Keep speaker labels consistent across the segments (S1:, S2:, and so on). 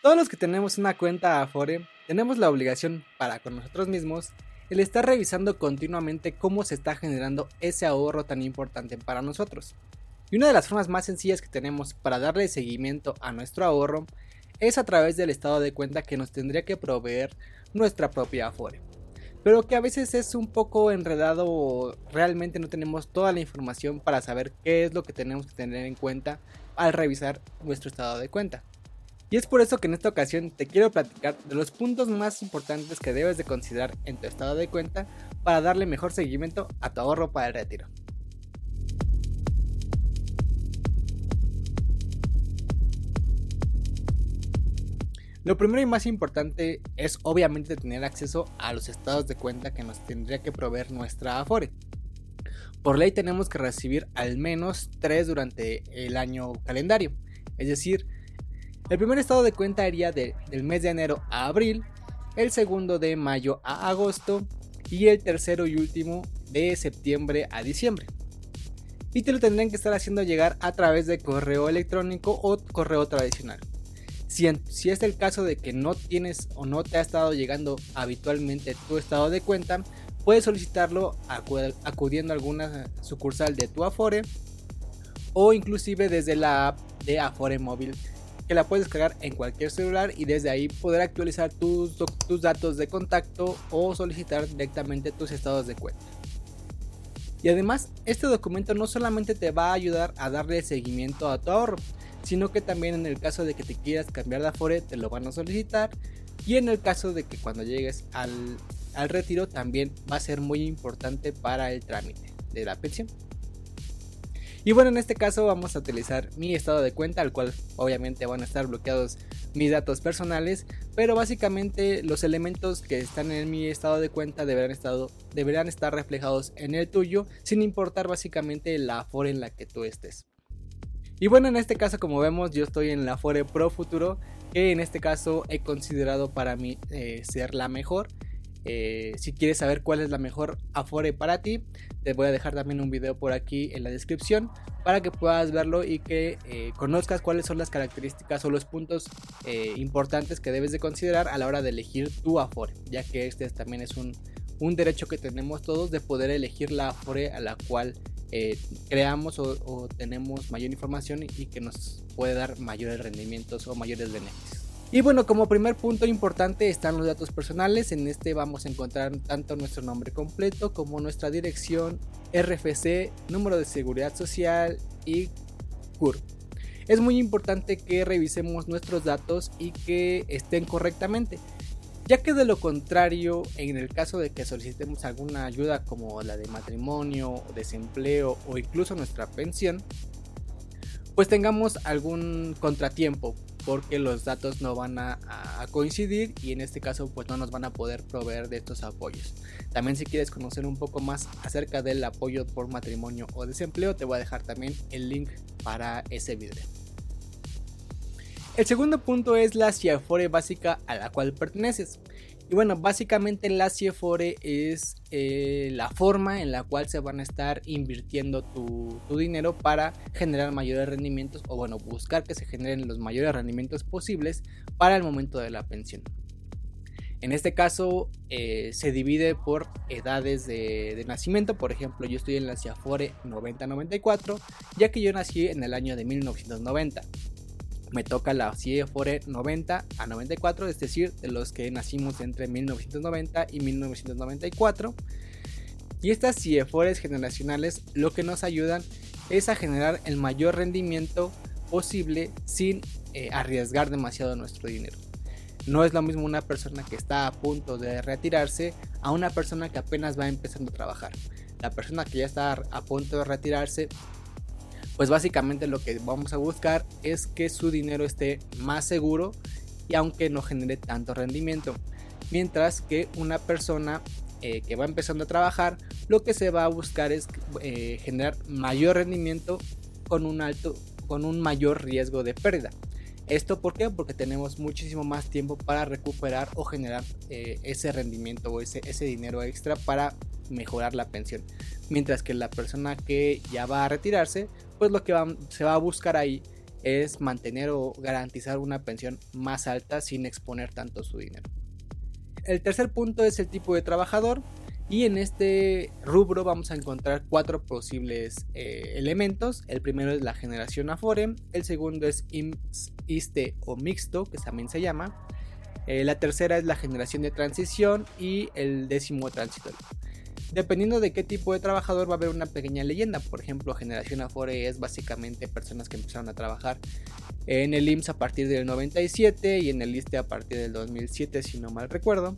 S1: Todos los que tenemos una cuenta Afore tenemos la obligación para con nosotros mismos el estar revisando continuamente cómo se está generando ese ahorro tan importante para nosotros. Y una de las formas más sencillas que tenemos para darle seguimiento a nuestro ahorro es a través del estado de cuenta que nos tendría que proveer nuestra propia Afore. Pero que a veces es un poco enredado o realmente no tenemos toda la información para saber qué es lo que tenemos que tener en cuenta al revisar nuestro estado de cuenta. Y es por eso que en esta ocasión te quiero platicar de los puntos más importantes que debes de considerar en tu estado de cuenta para darle mejor seguimiento a tu ahorro para el retiro. Lo primero y más importante es obviamente tener acceso a los estados de cuenta que nos tendría que proveer nuestra Afore. Por ley tenemos que recibir al menos 3 durante el año calendario, es decir, el primer estado de cuenta iría del mes de enero a abril, el segundo de mayo a agosto y el tercero y último de septiembre a diciembre. Y te lo tendrían que estar haciendo llegar a través de correo electrónico o correo tradicional. Si es el caso de que no tienes o no te ha estado llegando habitualmente tu estado de cuenta, puedes solicitarlo acudiendo a alguna sucursal de tu Afore o inclusive desde la app de Afore Móvil, que la puedes descargar en cualquier celular y desde ahí poder actualizar tus datos de contacto o solicitar directamente tus estados de cuenta. Y además, este documento no solamente te va a ayudar a darle seguimiento a tu ahorro, sino que también en el caso de que te quieras cambiar de Afore te lo van a solicitar, y en el caso de que cuando llegues al retiro también va a ser muy importante para el trámite de la pensión. Y bueno, en este caso vamos a utilizar mi estado de cuenta, al cual obviamente van a estar bloqueados mis datos personales, pero básicamente los elementos que están en mi estado de cuenta deberán estar reflejados en el tuyo, sin importar básicamente la Afore en la que tú estés. Y bueno, en este caso, como vemos, yo estoy en la Afore Pro Futuro, que en este caso he considerado para mí ser la mejor. Si quieres saber cuál es la mejor Afore para ti, te voy a dejar también un video por aquí en la descripción para que puedas verlo y que conozcas cuáles son las características o los puntos importantes que debes de considerar a la hora de elegir tu Afore, ya que este también es un derecho que tenemos todos de poder elegir la Afore a la cual creamos o tenemos mayor información y que nos puede dar mayores rendimientos o mayores beneficios. Y bueno, como primer punto importante están los datos personales. En este vamos a encontrar tanto nuestro nombre completo como nuestra dirección, RFC, número de seguridad social y CURP. Es muy importante que revisemos nuestros datos y que estén correctamente, ya que de lo contrario, en el caso de que solicitemos alguna ayuda como la de matrimonio, desempleo o incluso nuestra pensión, pues tengamos algún contratiempo, porque los datos no van a coincidir y en este caso pues no nos van a poder proveer de estos apoyos. También si quieres conocer un poco más acerca del apoyo por matrimonio o desempleo, te voy a dejar también el link para ese video. El segundo punto es la CIEFORE básica a la cual perteneces. Y bueno, básicamente la CIEFORE es la forma en la cual se van a estar invirtiendo tu dinero para generar mayores rendimientos, o bueno, buscar que se generen los mayores rendimientos posibles para el momento de la pensión. En este caso se divide por edades de nacimiento. Por ejemplo, yo estoy en la CIEFORE 90-94, ya que yo nací en el año de 1990. Me toca la CIEFORE 90 a 94, es decir, de los que nacimos entre 1990 y 1994. Y estas CIEFORES generacionales lo que nos ayudan es a generar el mayor rendimiento posible sin arriesgar demasiado nuestro dinero. No es lo mismo una persona que está a punto de retirarse a una persona que apenas va empezando a trabajar. La persona que ya está a punto de retirarse, pues básicamente lo que vamos a buscar es que su dinero esté más seguro y aunque no genere tanto rendimiento. Mientras que una persona que va empezando a trabajar, lo que se va a buscar es generar mayor rendimiento con un mayor riesgo de pérdida. ¿Esto por qué? Porque tenemos muchísimo más tiempo para recuperar o generar ese rendimiento o ese dinero extra para mejorar la pensión. Mientras que la persona que ya va a retirarse, pues lo que se va a buscar ahí es mantener o garantizar una pensión más alta sin exponer tanto su dinero. El tercer punto es el tipo de trabajador, y en este rubro vamos a encontrar 4 posibles elementos. El primero es la generación Afore, el segundo es IMSS, ISSSTE o mixto, que también se llama. La tercera es la generación de transición y el 10º transitorio. Dependiendo de qué tipo de trabajador va a haber una pequeña leyenda. Por ejemplo, generación Afore es básicamente personas que empezaron a trabajar en el IMSS a partir del 97 y en el ISSSTE a partir del 2007, si no mal recuerdo.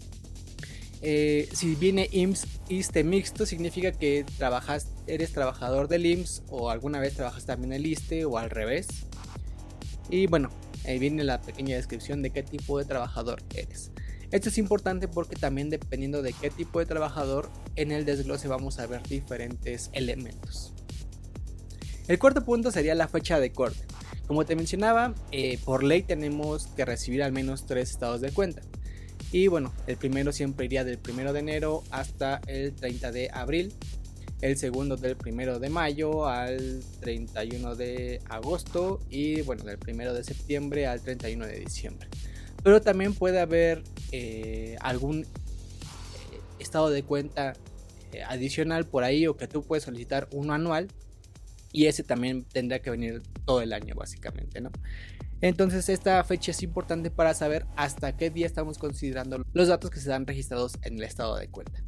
S1: Si viene IMSS, ISSSTE mixto, significa que eres trabajador del IMSS o alguna vez trabajas también en el ISSSTE o al revés. Y bueno, ahí viene la pequeña descripción de qué tipo de trabajador eres. Esto es importante porque también dependiendo de qué tipo de trabajador, en el desglose vamos a ver diferentes elementos. El cuarto punto sería la fecha de corte. Como te mencionaba, por ley tenemos que recibir al menos 3 estados de cuenta. Y bueno, el primero siempre iría del 1 de enero hasta el 30 de abril. El segundo del 1 de mayo al 31 de agosto. Y bueno, del 1 de septiembre al 31 de diciembre. Pero también puede haber algún estado de cuenta adicional por ahí, o que tú puedes solicitar uno anual. Y ese también tendrá que venir todo el año básicamente, ¿no? Entonces esta fecha es importante para saber hasta qué día estamos considerando los datos que se dan registrados en el estado de cuenta.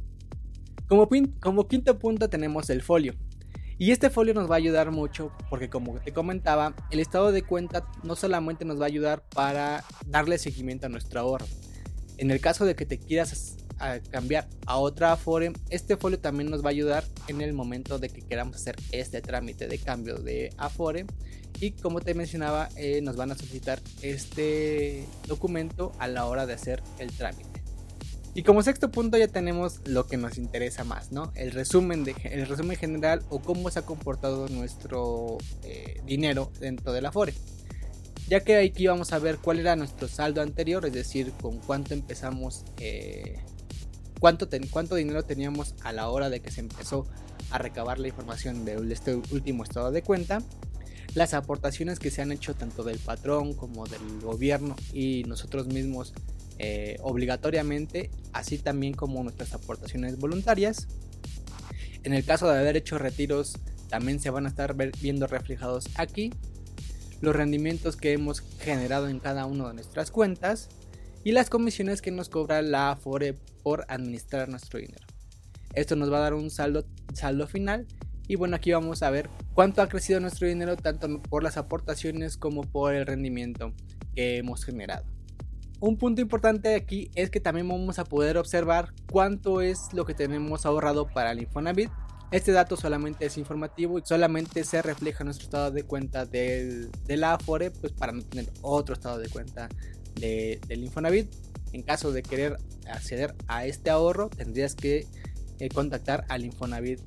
S1: Como quinto punto tenemos el folio. Y este folio nos va a ayudar mucho porque, como te comentaba, el estado de cuenta no solamente nos va a ayudar para darle seguimiento a nuestro ahorro. En el caso de que te quieras cambiar a otra Afore, este folio también nos va a ayudar en el momento de que queramos hacer este trámite de cambio de Afore. Y como te mencionaba, nos van a solicitar este documento a la hora de hacer el trámite. Y como sexto punto ya tenemos lo que nos interesa más, ¿no? El resumen general, o cómo se ha comportado nuestro dinero dentro de la Afore. Ya que aquí vamos a ver cuál era nuestro saldo anterior, es decir, con cuánto empezamos, cuánto dinero teníamos a la hora de que se empezó a recabar la información de este último estado de cuenta. Las aportaciones que se han hecho tanto del patrón como del gobierno y nosotros mismos obligatoriamente, así también como nuestras aportaciones voluntarias. En el caso de haber hecho retiros, también se van a estar viendo reflejados aquí los rendimientos que hemos generado en cada una de nuestras cuentas y las comisiones que nos cobra la Afore por administrar nuestro dinero. Esto nos va a dar un saldo final. Y bueno, aquí vamos a ver cuánto ha crecido nuestro dinero, tanto por las aportaciones como por el rendimiento que hemos generado. Un punto importante aquí es que también vamos a poder observar cuánto es lo que tenemos ahorrado para el Infonavit. Este dato solamente es informativo y solamente se refleja en nuestro estado de cuenta de la Afore, pues para no tener otro estado de cuenta del Infonavit. En caso de querer acceder a este ahorro, tendrías que contactar al Infonavit.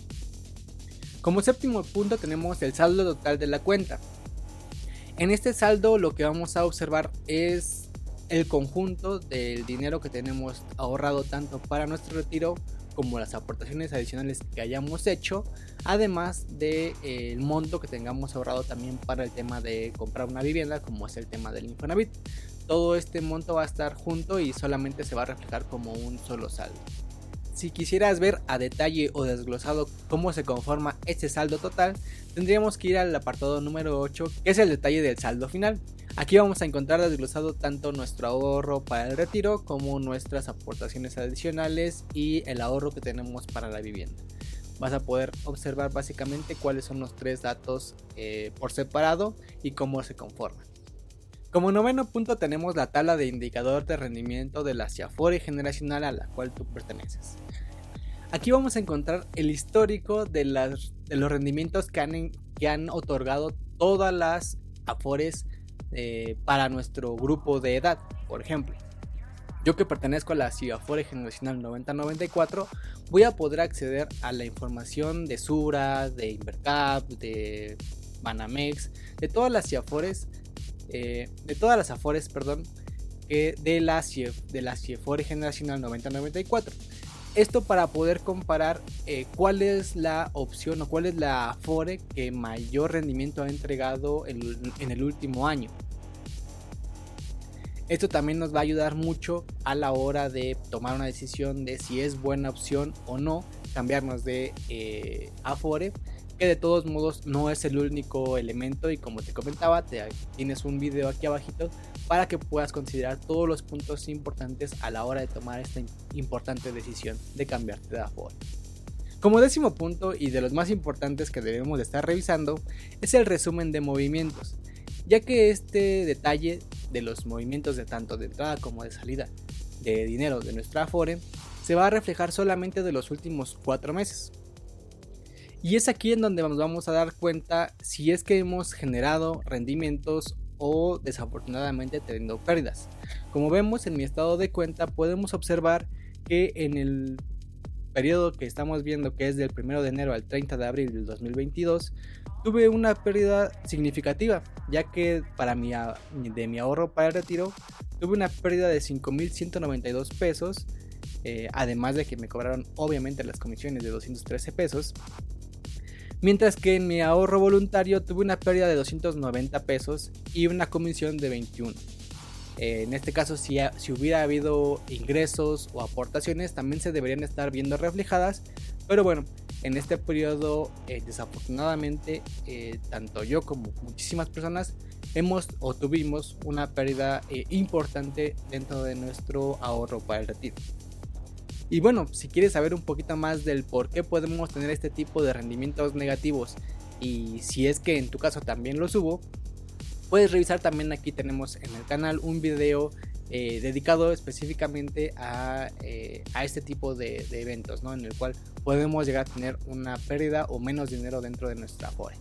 S1: Como séptimo punto tenemos el saldo total de la cuenta. En este saldo lo que vamos a observar es el conjunto del dinero que tenemos ahorrado tanto para nuestro retiro como las aportaciones adicionales que hayamos hecho, además del monto que tengamos ahorrado también para el tema de comprar una vivienda, como es el tema del Infonavit. Todo este monto va a estar junto y solamente se va a reflejar como un solo saldo. Si quisieras ver a detalle o desglosado cómo se conforma este saldo total, tendríamos que ir al apartado número 8, que es el detalle del saldo final. Aquí vamos a encontrar desglosado tanto nuestro ahorro para el retiro como nuestras aportaciones adicionales y el ahorro que tenemos para la vivienda. Vas a poder observar básicamente cuáles son los 3 datos por separado y cómo se conforman. Como noveno punto tenemos la tabla de indicador de rendimiento de la Afore generacional a la cual tú perteneces. Aquí vamos a encontrar el histórico de los rendimientos que han otorgado todas las Afores para nuestro grupo de edad. Por ejemplo, yo que pertenezco a la Afore generacional 90-94 voy a poder acceder a la información de Sura, de Invercap, de Banamex, de todas las Afores. De las Afores de la Afore generacional 90-94. Esto para poder comparar cuál es la opción o cuál es la Afore que mayor rendimiento ha entregado en el último año. Esto también nos va a ayudar mucho a la hora de tomar una decisión de si es buena opción o no cambiarnos de Afore, que de todos modos no es el único elemento, y como te comentaba, tienes un video aquí abajito para que puedas considerar todos los puntos importantes a la hora de tomar esta importante decisión de cambiarte de Afore. Como 10º punto, y de los más importantes que debemos de estar revisando, es el resumen de movimientos, ya que este detalle de los movimientos de tanto de entrada como de salida de dinero de nuestra Afore se va a reflejar solamente de los últimos 4 meses. Y es aquí en donde nos vamos a dar cuenta si es que hemos generado rendimientos o desafortunadamente teniendo pérdidas. Como vemos en mi estado de cuenta, podemos observar que en el periodo que estamos viendo, que es del 1 de enero al 30 de abril del 2022, tuve una pérdida significativa, ya que de mi ahorro para el retiro tuve una pérdida de 5,192 pesos, además de que me cobraron obviamente las comisiones de 213 pesos. Mientras que en mi ahorro voluntario tuve una pérdida de 290 pesos y una comisión de 21. En este caso, si hubiera habido ingresos o aportaciones, también se deberían estar viendo reflejadas. Pero bueno, en este periodo, desafortunadamente, tanto yo como muchísimas personas tuvimos una pérdida importante dentro de nuestro ahorro para el retiro. Y bueno, si quieres saber un poquito más del por qué podemos tener este tipo de rendimientos negativos, y si es que en tu caso también los hubo, puedes revisar también. Aquí tenemos en el canal un video dedicado específicamente a este tipo de eventos, ¿no? En el cual podemos llegar a tener una pérdida o menos dinero dentro de nuestra Afore.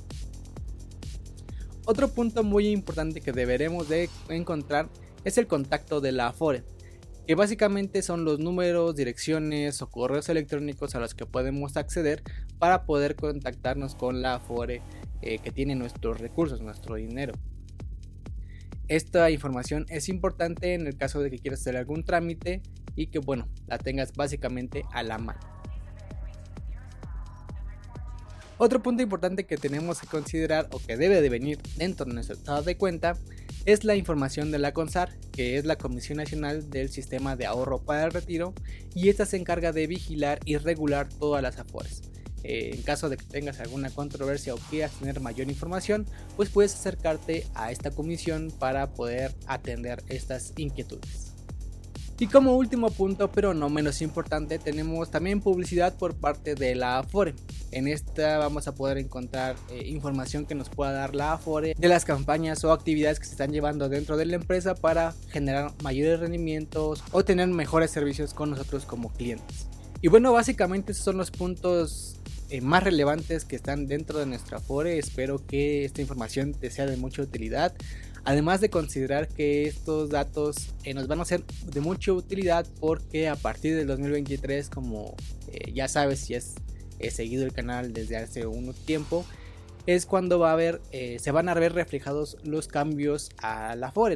S1: Otro punto muy importante que deberemos de encontrar es el contacto de la Afore, que básicamente son los números, direcciones o correos electrónicos a los que podemos acceder para poder contactarnos con la Afore que tiene nuestros recursos, nuestro dinero. Esta información es importante en el caso de que quieras hacer algún trámite y que la tengas básicamente a la mano. Otro punto importante que tenemos que considerar, o que debe de venir dentro de nuestro estado de cuenta, es la información de la CONSAR, que es la Comisión Nacional del Sistema de Ahorro para el Retiro, y esta se encarga de vigilar y regular todas las Afores. En caso de que tengas alguna controversia o quieras tener mayor información, pues puedes acercarte a esta comisión para poder atender estas inquietudes. Y como último punto, pero no menos importante, tenemos también publicidad por parte de la Afore. En esta vamos a poder encontrar información que nos pueda dar la Afore de las campañas o actividades que se están llevando dentro de la empresa para generar mayores rendimientos o tener mejores servicios con nosotros como clientes. Y bueno, básicamente esos son los puntos más relevantes que están dentro de nuestra Afore. Espero que esta información te sea de mucha utilidad. Además de considerar que estos datos nos van a ser de mucha utilidad, porque a partir del 2023, como ya sabes si has seguido el canal desde hace un tiempo, es cuando se van a ver reflejados los cambios a la Afore,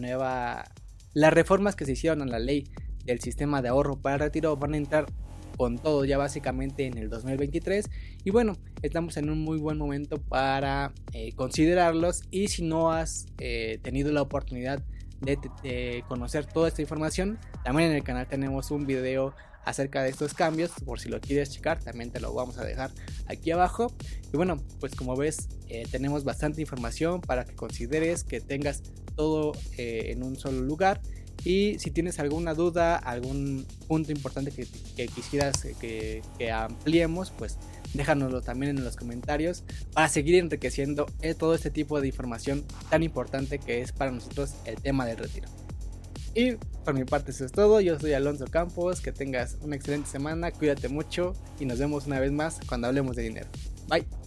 S1: las reformas que se hicieron a la ley del sistema de ahorro para el retiro van a entrar con todo ya básicamente en el 2023, y bueno, estamos en un muy buen momento para considerarlos. Y si no has tenido la oportunidad de conocer toda esta información, también en el canal tenemos un video acerca de estos cambios, por si lo quieres checar, también te lo vamos a dejar aquí abajo. Y bueno, pues como ves, tenemos bastante información para que consideres, que tengas todo en un solo lugar. Y si tienes alguna duda, algún punto importante que quisieras que ampliemos, pues déjanoslo también en los comentarios para seguir enriqueciendo todo este tipo de información tan importante que es para nosotros el tema del retiro. Y por mi parte eso es todo. Yo soy Alonso Campos, que tengas una excelente semana, cuídate mucho y nos vemos una vez más cuando hablemos de dinero. Bye.